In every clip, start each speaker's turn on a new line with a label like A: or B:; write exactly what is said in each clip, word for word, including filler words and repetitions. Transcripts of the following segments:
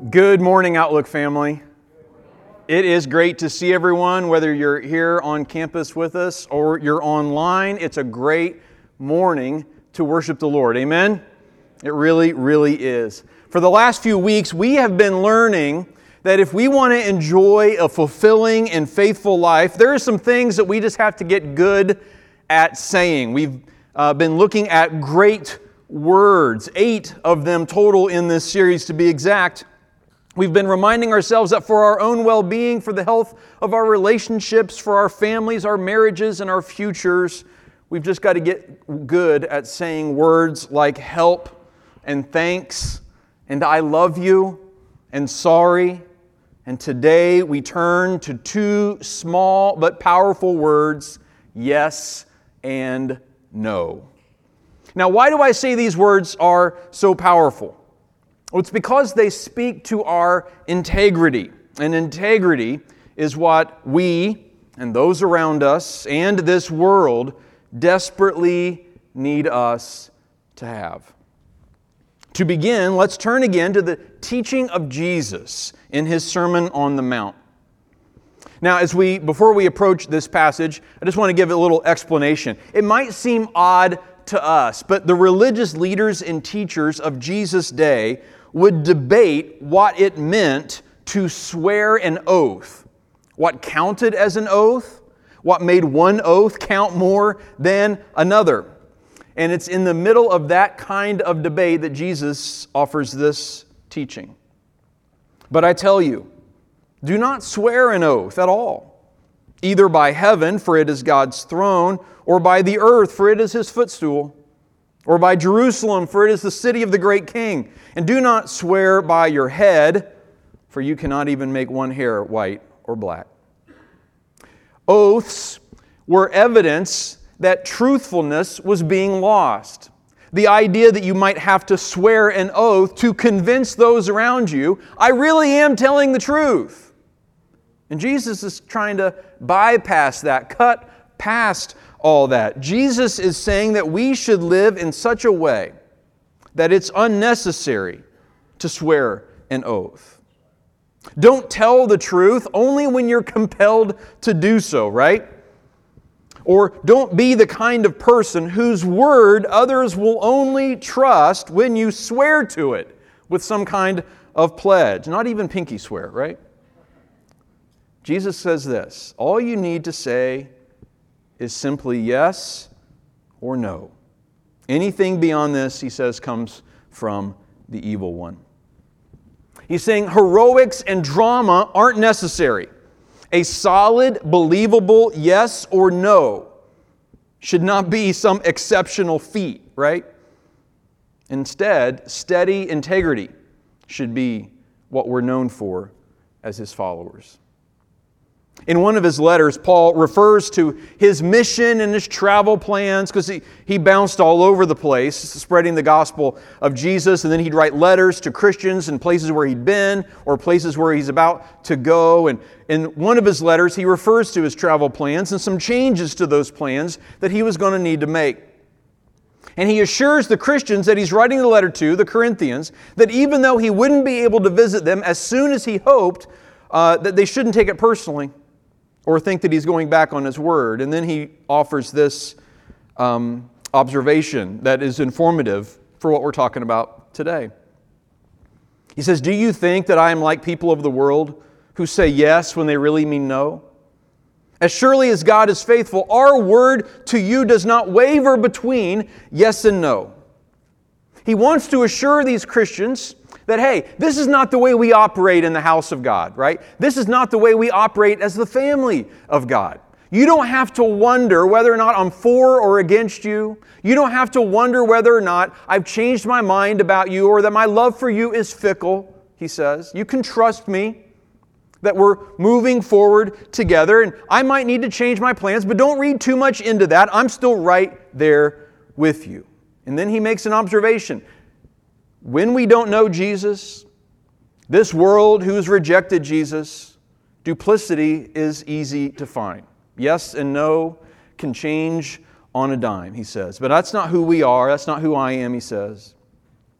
A: Good morning, Outlook family. It is great to see everyone, whether you're here on campus with us or you're online. It's a great morning to worship the Lord. Amen? It really, really is. For the last few weeks, we have been learning that if we want to enjoy a fulfilling and faithful life, there are some things that we just have to get good at saying. We've uh, been looking at great words, eight of them total in this series to be exact. We've been reminding ourselves that for our own well-being, for the health of our relationships, for our families, our marriages, and our futures, we've just got to get good at saying words like help and thanks and I love you and sorry. And today we turn to two small but powerful words, yes and no. Now, why do I say these words are so powerful? Well, it's because they speak to our integrity. And integrity is what we and those around us and this world desperately need us to have. To begin, let's turn again to the teaching of Jesus in His Sermon on the Mount. Now, as we before we approach this passage, I just want to give a little explanation. It might seem odd to us, but the religious leaders and teachers of Jesus' day would debate what it meant to swear an oath, what counted as an oath, what made one oath count more than another. And it's in the middle of that kind of debate that Jesus offers this teaching. But I tell you, do not swear an oath at all, either by heaven, for it is God's throne, or by the earth, for it is His footstool, or by Jerusalem, for it is the city of the great King. And do not swear by your head, for you cannot even make one hair white or black. Oaths were evidence that truthfulness was being lost. The idea that you might have to swear an oath to convince those around you, I really am telling the truth. And Jesus is trying to bypass that, cut past all that. Jesus is saying that we should live in such a way that it's unnecessary to swear an oath. Don't tell the truth only when you're compelled to do so, right? Or don't be the kind of person whose word others will only trust when you swear to it with some kind of pledge. Not even pinky swear, right? Jesus says this, all you need to say is simply yes or no. Anything beyond this, he says, comes from the evil one. He's saying heroics and drama aren't necessary. A solid, believable yes or no should not be some exceptional feat, right? Instead, steady integrity should be what we're known for as His followers. In one of his letters, Paul refers to his mission and his travel plans because he, he bounced all over the place spreading the gospel of Jesus, and then he'd write letters to Christians in places where he'd been or places where he's about to go. And in one of his letters, he refers to his travel plans and some changes to those plans that he was going to need to make. And he assures the Christians that he's writing the letter to, the Corinthians, that even though he wouldn't be able to visit them as soon as he hoped, uh, that they shouldn't take it personally or think that he's going back on his word. And then he offers this um, observation that is informative for what we're talking about today. He says, do you think that I am like people of the world who say yes when they really mean no? As surely as God is faithful, our word to you does not waver between yes and no. He wants to assure these Christians that, hey, this is not the way we operate in the house of God, right? This is not the way we operate as the family of God. You don't have to wonder whether or not I'm for or against you. You don't have to wonder whether or not I've changed my mind about you or that my love for you is fickle, he says. You can trust me that we're moving forward together, and I might need to change my plans, but don't read too much into that. I'm still right there with you. And then he makes an observation. When we don't know Jesus, this world who's rejected Jesus, duplicity is easy to find. Yes and no can change on a dime, he says. But that's not who we are. That's not who I am, he says.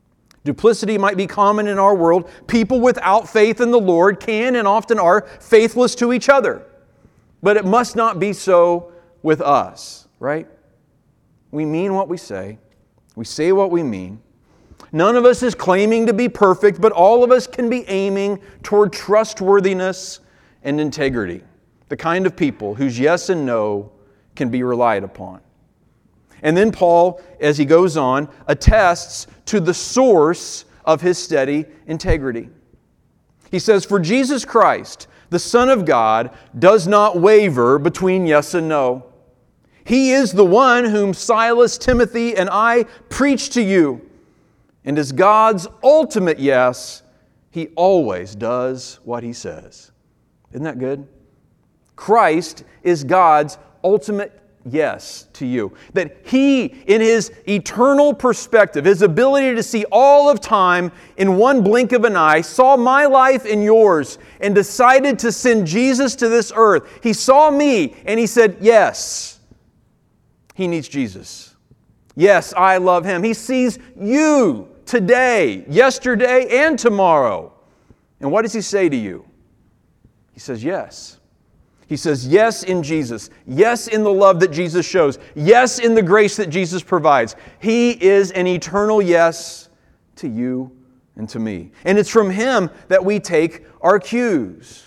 A: Duplicity might be common in our world. People without faith in the Lord can and often are faithless to each other. But it must not be so with us, right? We mean what we say. We say what we mean. None of us is claiming to be perfect, but all of us can be aiming toward trustworthiness and integrity. The kind of people whose yes and no can be relied upon. And then Paul, as he goes on, attests to the source of his steady integrity. He says, "For Jesus Christ, the Son of God, does not waver between yes and no. He is the one whom Silas, Timothy, and I preach to you. And as God's ultimate yes, He always does what He says." Isn't that good? Christ is God's ultimate yes to you. That He, in His eternal perspective, His ability to see all of time in one blink of an eye, saw my life and yours and decided to send Jesus to this earth. He saw me and He said, yes, He needs Jesus. Yes, I love Him. He sees you today, yesterday, and tomorrow. And what does He say to you? He says, yes. He says, yes in Jesus. Yes in the love that Jesus shows. Yes in the grace that Jesus provides. He is an eternal yes to you and to me. And it's from Him that we take our cues.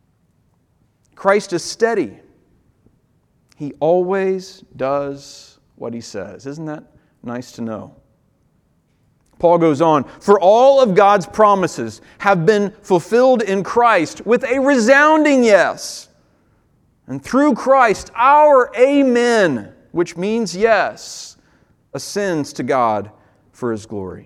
A: Christ is steady. He always does what He says. Isn't that nice to know? Paul goes on, "For all of God's promises have been fulfilled in Christ with a resounding yes. And through Christ, our amen," which means yes, ascends to God for His glory.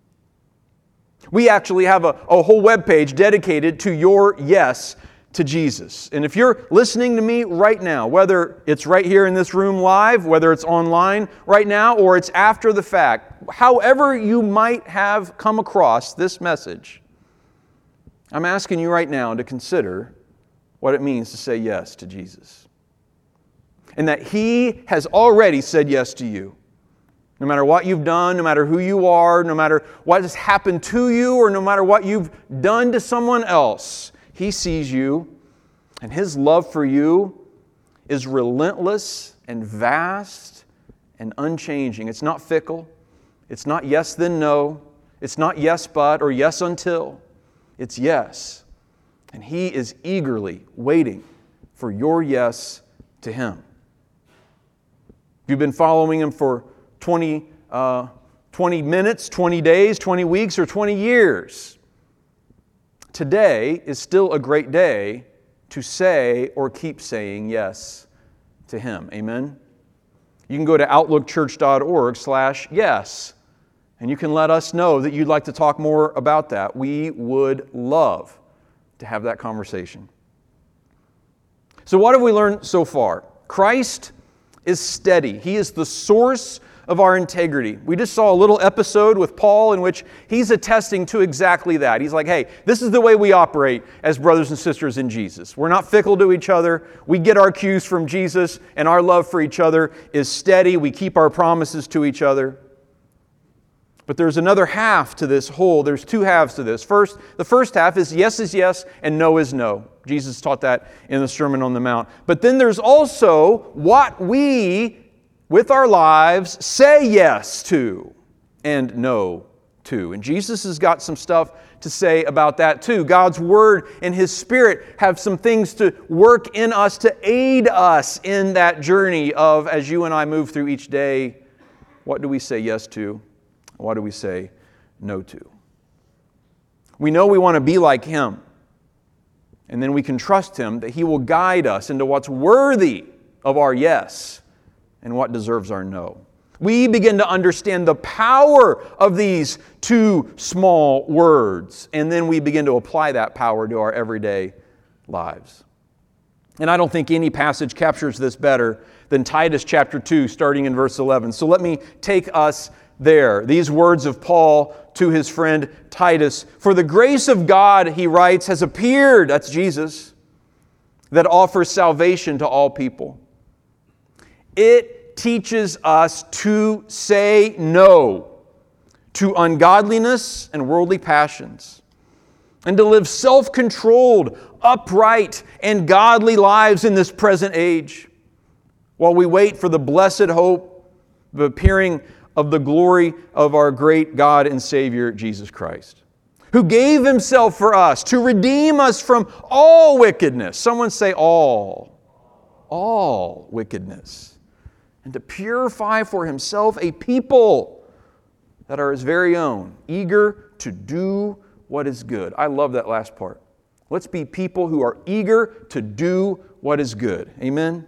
A: We actually have a, a whole webpage dedicated to your yes to Jesus. And if you're listening to me right now, whether it's right here in this room live, whether it's online right now, or it's after the fact, however you might have come across this message, I'm asking you right now to consider what it means to say yes to Jesus. And that He has already said yes to you. No matter what you've done, no matter who you are, no matter what has happened to you, or no matter what you've done to someone else, He sees you, and His love for you is relentless and vast and unchanging. It's not fickle. It's not yes then no. It's not yes but or yes until. It's yes. And He is eagerly waiting for your yes to Him. If you've been following Him for twenty, uh, twenty minutes, twenty days, twenty weeks, or twenty years, today is still a great day to say or keep saying yes to Him. Amen? You can go to outlookchurch.org slash yes, and you can let us know that you'd like to talk more about that. We would love to have that conversation. So what have we learned so far? Christ is steady. He is the source of our integrity. We just saw a little episode with Paul in which he's attesting to exactly that. He's like, hey, this is the way we operate as brothers and sisters in Jesus. We're not fickle to each other. We get our cues from Jesus, and our love for each other is steady. We keep our promises to each other. But there's another half to this whole. There's two halves to this. First, the first half is yes is yes and no is no. Jesus taught that in the Sermon on the Mount. But then there's also what we, with our lives, say yes to and no to. And Jesus has got some stuff to say about that too. God's Word and His Spirit have some things to work in us to aid us in that journey of, as you and I move through each day, what do we say yes to? What do we say no to? We know we want to be like Him. And then we can trust Him that He will guide us into what's worthy of our yes and what deserves our no. We begin to understand the power of these two small words, and then we begin to apply that power to our everyday lives. And I don't think any passage captures this better than Titus chapter two, starting in verse eleven. So let me take us there. These words of Paul to his friend Titus. "For the grace of God," he writes, "has appeared," that's Jesus, "that offers salvation to all people." It teaches us to say no to ungodliness and worldly passions, and to live self-controlled, upright, and godly lives in this present age, while we wait for the blessed hope of the appearing of the glory of our great God and Savior, Jesus Christ, who gave Himself for us to redeem us from all wickedness. Someone say all. All wickedness. And to purify for Himself a people that are His very own, eager to do what is good. I love that last part. Let's be people who are eager to do what is good. Amen?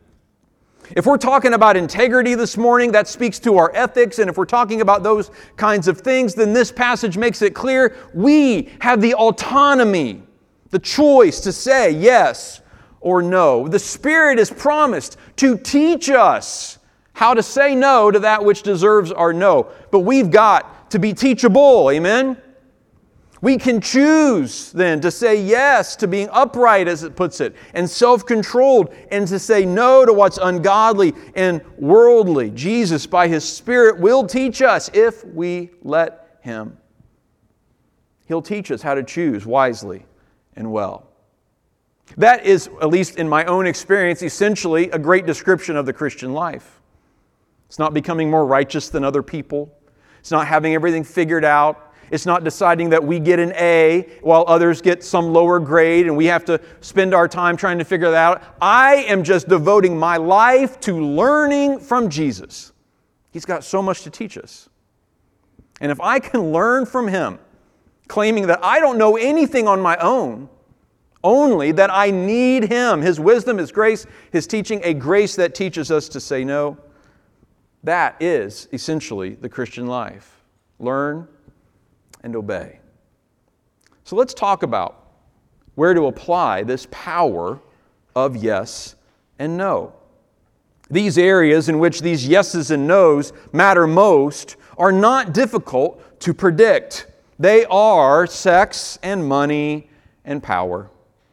A: If we're talking about integrity this morning, that speaks to our ethics, and if we're talking about those kinds of things, then this passage makes it clear we have the autonomy, the choice to say yes or no. The Spirit is promised to teach us how to say no to that which deserves our no. But we've got to be teachable, amen? We can choose then to say yes to being upright, as it puts it, and self-controlled, and to say no to what's ungodly and worldly. Jesus, by His Spirit, will teach us if we let Him. He'll teach us how to choose wisely and well. That is, at least in my own experience, essentially a great description of the Christian life. It's not becoming more righteous than other people. It's not having everything figured out. It's not deciding that we get an A while others get some lower grade and we have to spend our time trying to figure that out. I am just devoting my life to learning from Jesus. He's got so much to teach us. And if I can learn from Him, claiming that I don't know anything on my own, only that I need Him, His wisdom, His grace, His teaching, a grace that teaches us to say no, that is essentially the Christian life. Learn and obey. So let's talk about where to apply this power of yes and no. These areas in which these yeses and nos matter most are not difficult to predict. They are sex and money and power.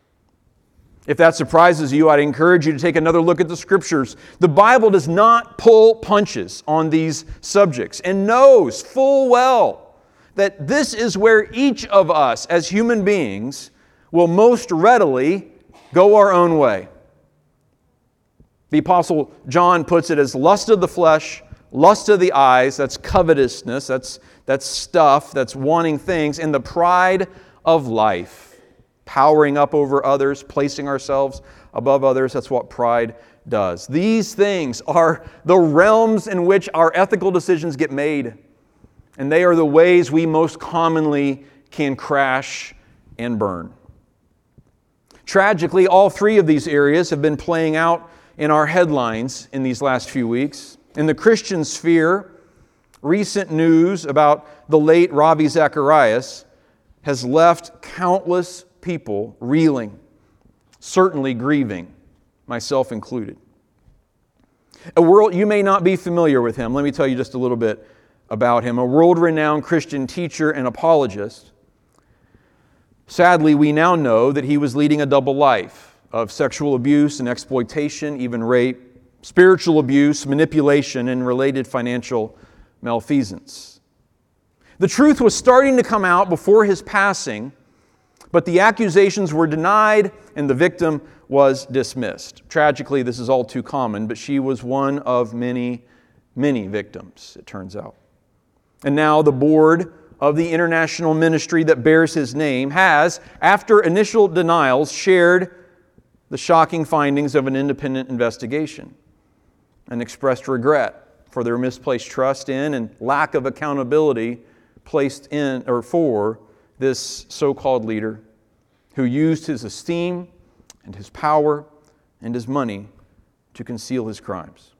A: If that surprises you, I'd encourage you to take another look at the Scriptures. The Bible does not pull punches on these subjects and knows full well that this is where each of us as human beings will most readily go our own way. The Apostle John puts it as lust of the flesh, lust of the eyes, that's covetousness, that's, that's stuff, that's wanting things, and the pride of life, powering up over others, placing ourselves above others. That's what pride does. These things are the realms in which our ethical decisions get made. And they are the ways we most commonly can crash and burn. Tragically, all three of these areas have been playing out in our headlines in these last few weeks. In the Christian sphere, recent news about the late Ravi Zacharias has left countless people reeling, certainly grieving, myself included. A world, you may not be familiar with him. Let me tell you just a little bit about him. A world-renowned Christian teacher and apologist. Sadly, we now know that he was leading a double life of sexual abuse and exploitation, even rape, spiritual abuse, manipulation, and related financial malfeasance. The truth was starting to come out before his passing, but the accusations were denied and the victim was dismissed. Tragically, this is all too common, but she was one of many, many victims, it turns out. And now the board of the international ministry that bears his name has, after initial denials, shared the shocking findings of an independent investigation and expressed regret for their misplaced trust in and lack of accountability placed in or for this so-called leader who used his esteem and his power and his money to conceal his crimes.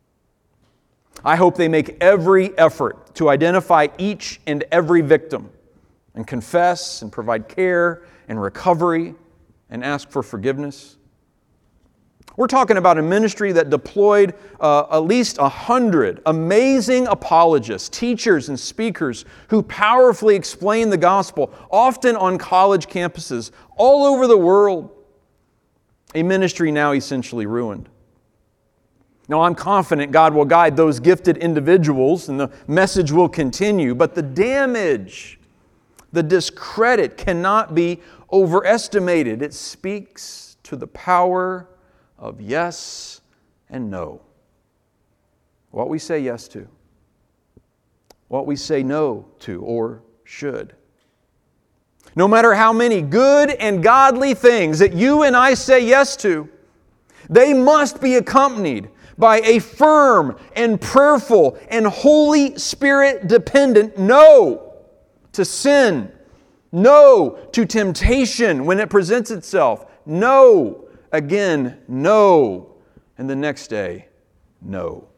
A: I hope they make every effort to identify each and every victim and confess and provide care and recovery and ask for forgiveness. We're talking about a ministry that deployed uh, at least a hundred amazing apologists, teachers, and speakers who powerfully explain the gospel, often on college campuses all over the world. A ministry now essentially ruined. Now, I'm confident God will guide those gifted individuals and the message will continue, but the damage, the discredit cannot be overestimated. It speaks to the power of yes and no. What we say yes to, what we say no to or should. No matter how many good and godly things that you and I say yes to, they must be accompanied by a firm and prayerful and Holy Spirit dependent no to sin, no to temptation when it presents itself, no, again, no, and the next day, no.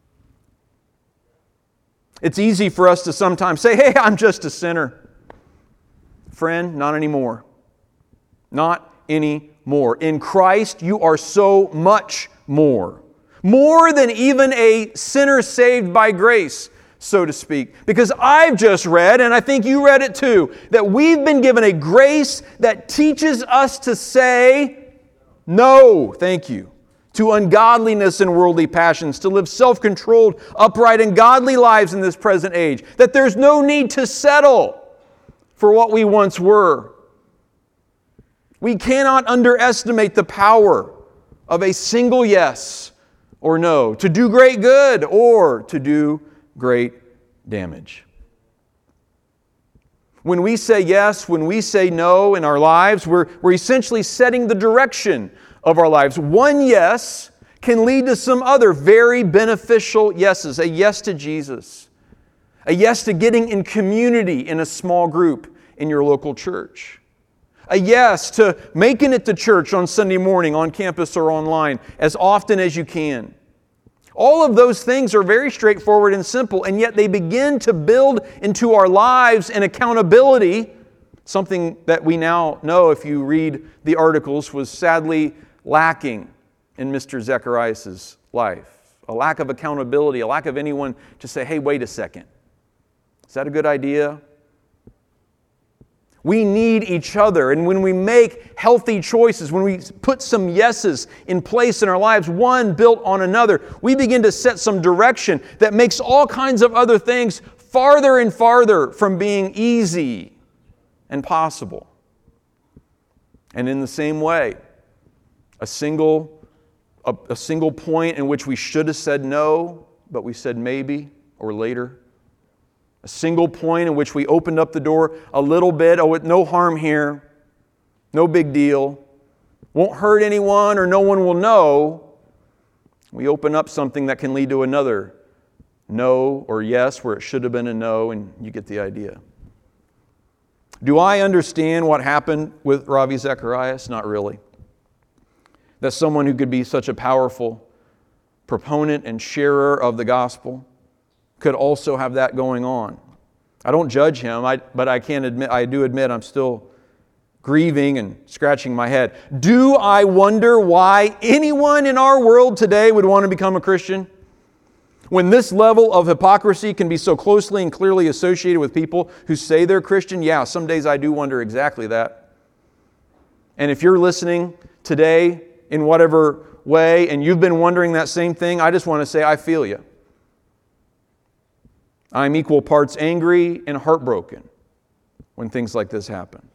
A: It's easy for us to sometimes say, hey, I'm just a sinner. Friend, not anymore. Not anymore. In Christ, you are so much more. More than even a sinner saved by grace, so to speak. Because I've just read, and I think you read it too, that we've been given a grace that teaches us to say, no, thank you, to ungodliness and worldly passions, to live self-controlled, upright, and godly lives in this present age. That there's no need to settle for what we once were. We cannot underestimate the power of a single yes or no, to do great good or to do great damage. When we say yes, when we say no in our lives, we're, we're essentially setting the direction of our lives. One yes can lead to some other very beneficial yeses. A yes to Jesus. A yes to getting in community in a small group in your local church. A yes to making it to church on Sunday morning, on campus or online, as often as you can. All of those things are very straightforward and simple, and yet they begin to build into our lives an accountability, something that we now know, if you read the articles, was sadly lacking in Mister Zacharias' life. A lack of accountability, a lack of anyone to say, hey, wait a second. Is that a good idea? We need each other, and when we make healthy choices, when we put some yeses in place in our lives, one built on another, we begin to set some direction that makes all kinds of other things farther and farther from being easy and possible. And in the same way, a single, a, a single point in which we should have said no, but we said maybe or later. A single point in which we opened up the door a little bit. Oh, no harm here. No big deal. Won't hurt anyone or no one will know. We open up something that can lead to another no or yes where it should have been a no, and you get the idea. Do I understand what happened with Ravi Zacharias? Not really. That someone who could be such a powerful proponent and sharer of the gospel could also have that going on. I don't judge him, I, but I can admit, I do admit I'm still grieving and scratching my head. Do I wonder why anyone in our world today would want to become a Christian? When this level of hypocrisy can be so closely and clearly associated with people who say they're Christian, yeah, some days I do wonder exactly that. And if you're listening today in whatever way and you've been wondering that same thing, I just want to say I feel you. I'm equal parts angry and heartbroken when things like this happen.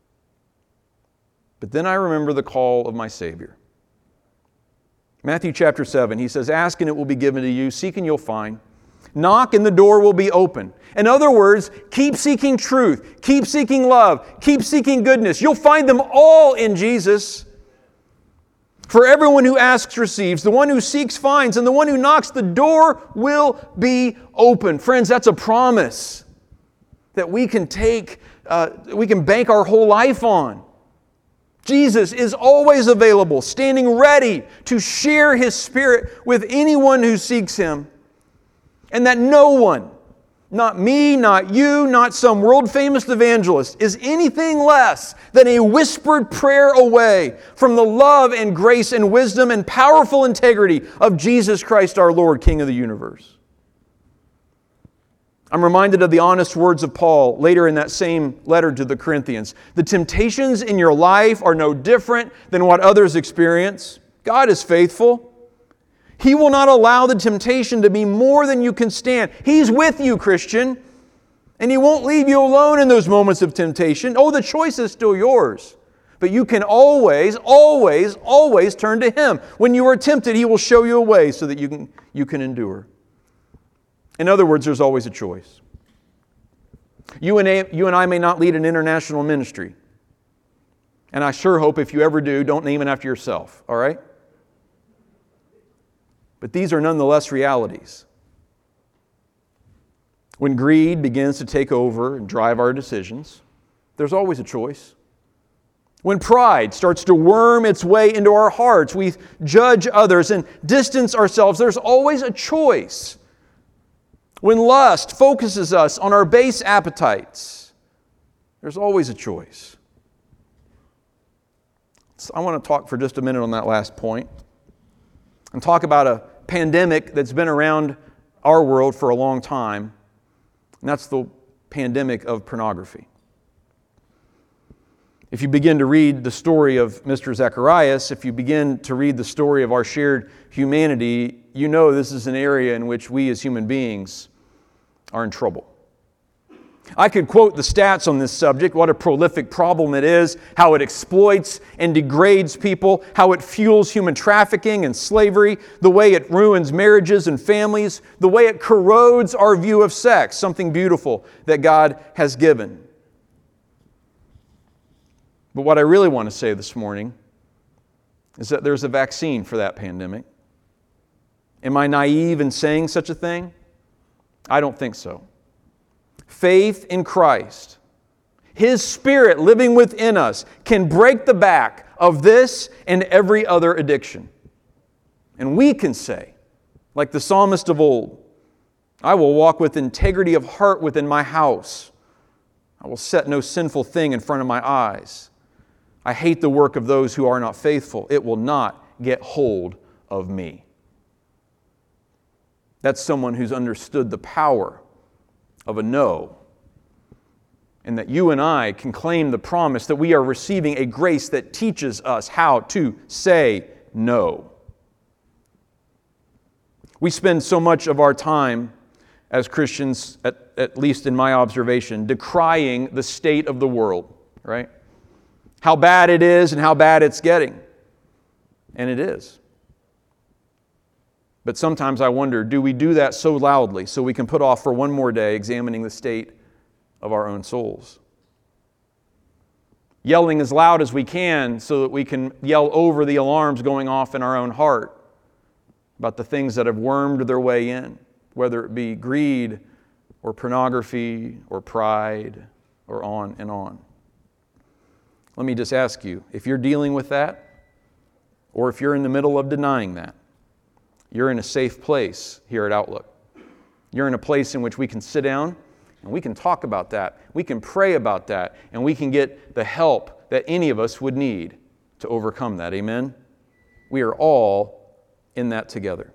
A: But then I remember the call of my Savior. Matthew chapter seven, He says, ask and it will be given to you, seek and you'll find, knock and the door will be open. In other words, keep seeking truth, keep seeking love, keep seeking goodness. You'll find them all in Jesus. For everyone who asks receives, the one who seeks finds, and the one who knocks, the door will be open. Friends, that's a promise that we can take, uh, we can bank our whole life on. Jesus is always available, standing ready to share His Spirit with anyone who seeks Him. And that no one, not me, not you, not some world-famous evangelist, is anything less than a whispered prayer away from the love and grace and wisdom and powerful integrity of Jesus Christ our Lord, King of the universe. I'm reminded of the honest words of Paul later in that same letter to the Corinthians. The temptations in your life are no different than what others experience. God is faithful. He will not allow the temptation to be more than you can stand. He's with you, Christian, and He won't leave you alone in those moments of temptation. Oh, the choice is still yours. But you can always, always, always turn to Him. When you are tempted, He will show you a way so that you can, you can endure. In other words, there's always a choice. You and, I, you and I may not lead an international ministry. And I sure hope if you ever do, don't name it after yourself, all right? But these are nonetheless realities. When greed begins to take over and drive our decisions, there's always a choice. When pride starts to worm its way into our hearts, we judge others and distance ourselves, there's always a choice. When lust focuses us on our base appetites, there's always a choice. So I want to talk for just a minute on that last point and talk about a pandemic that's been around our world for a long time, and that's the pandemic of pornography. If you begin to read the story of Mister Zacharias, if you begin to read the story of our shared humanity, you know this is an area in which we as human beings are in trouble. I could quote the stats on this subject, what a prolific problem it is, how it exploits and degrades people, how it fuels human trafficking and slavery, the way it ruins marriages and families, the way it corrodes our view of sex, something beautiful that God has given. But what I really want to say this morning is that there's a vaccine for that pandemic. Am I naive in saying such a thing? I don't think so. Faith in Christ, His Spirit living within us, can break the back of this and every other addiction. And we can say, like the psalmist of old, I will walk with integrity of heart within my house. I will set no sinful thing in front of my eyes. I hate the work of those who are not faithful. It will not get hold of me. That's someone who's understood the power of a no. And that you and I can claim the promise that we are receiving a grace that teaches us how to say no. We spend so much of our time as Christians, at, at least in my observation, decrying the state of the world, right? How bad it is and how bad it's getting. And it is. But sometimes I wonder, do we do that so loudly so we can put off for one more day examining the state of our own souls? Yelling as loud as we can so that we can yell over the alarms going off in our own heart about the things that have wormed their way in, whether it be greed or pornography or pride or on and on. Let me just ask you, if you're dealing with that, or if you're in the middle of denying that, you're in a safe place here at Outlook. You're in a place in which we can sit down and we can talk about that. We can pray about that, and we can get the help that any of us would need to overcome that. Amen? We are all in that together.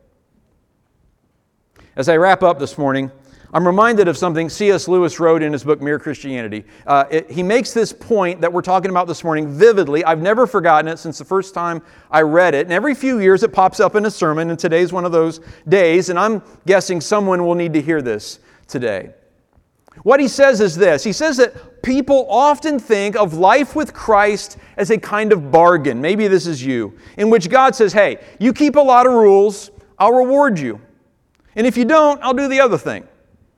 A: As I wrap up this morning, I'm reminded of something C S Lewis wrote in his book, Mere Christianity. Uh, it, he makes this point that we're talking about this morning vividly. I've never forgotten it since the first time I read it. And every few years it pops up in a sermon, and today's one of those days, and I'm guessing someone will need to hear this today. What he says is this. He says that people often think of life with Christ as a kind of bargain. Maybe this is you, in which God says, hey, you keep a lot of rules, I'll reward you. And if you don't, I'll do the other thing.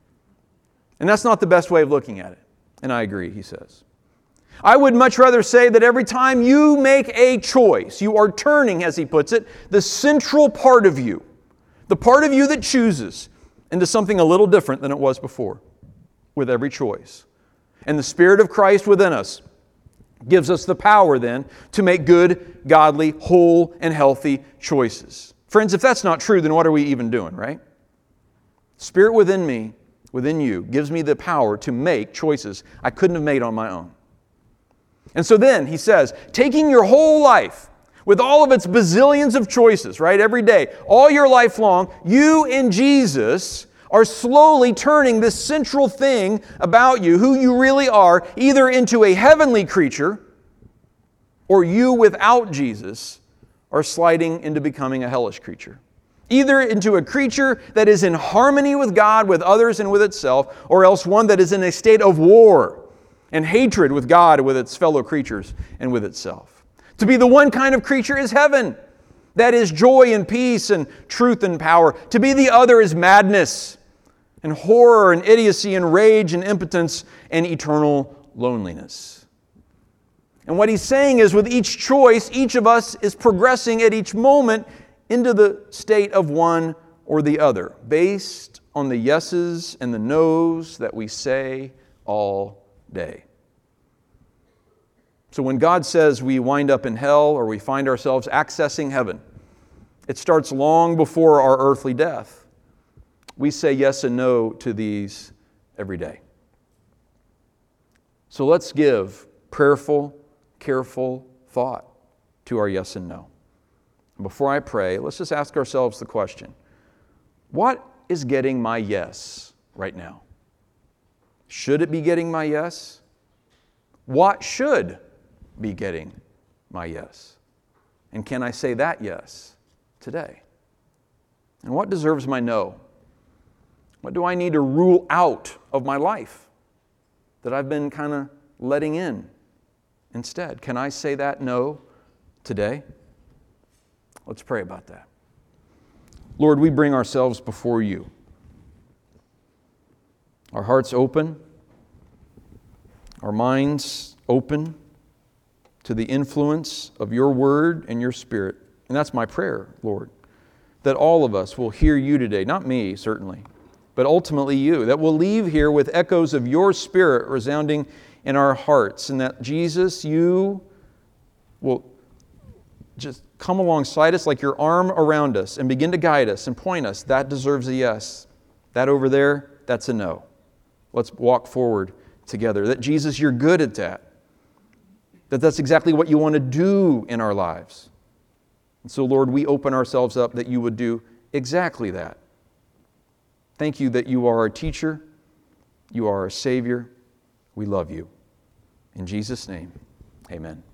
A: And that's not the best way of looking at it. And I agree, he says. I would much rather say that every time you make a choice, you are turning, as he puts it, the central part of you, the part of you that chooses, into something a little different than it was before, with every choice. And the Spirit of Christ within us gives us the power then to make good, godly, whole, and healthy choices. Friends, if that's not true, then what are we even doing, right? Spirit within me, within you, gives me the power to make choices I couldn't have made on my own. And so then, he says, taking your whole life, with all of its bazillions of choices, right, every day, all your life long, you and Jesus are slowly turning this central thing about you, who you really are, either into a heavenly creature, or you without Jesus are sliding into becoming a hellish creature. Either into a creature that is in harmony with God, with others, and with itself, or else one that is in a state of war and hatred with God, with its fellow creatures, and with itself. To be the one kind of creature is heaven. That is joy and peace and truth and power. To be the other is madness and horror and idiocy and rage and impotence and eternal loneliness. And what he's saying is, with each choice, each of us is progressing at each moment into the state of one or the other, based on the yeses and the nos that we say all day. So when God says we wind up in hell or we find ourselves accessing heaven, it starts long before our earthly death. We say yes and no to these every day. So let's give prayerful, careful thought to our yes and no. Before I pray, let's just ask ourselves the question, what is getting my yes right now? Should it be getting my yes? What should be getting my yes? And can I say that yes today? And what deserves my no? What do I need to rule out of my life that I've been kind of letting in instead? Can I say that no today? Let's pray about that. Lord, we bring ourselves before you. Our hearts open, our minds open to the influence of your word and your spirit. And that's my prayer, Lord, that all of us will hear you today, not me, certainly, but ultimately you, that we'll leave here with echoes of your spirit resounding in our hearts, and that, Jesus, you will just come alongside us like your arm around us and begin to guide us and point us. That deserves a yes. That over there, that's a no. Let's walk forward together. That, Jesus, you're good at that. That that's exactly what you want to do in our lives. And so, Lord, we open ourselves up that you would do exactly that. Thank you that you are our teacher. You are our Savior. We love you. In Jesus' name, amen.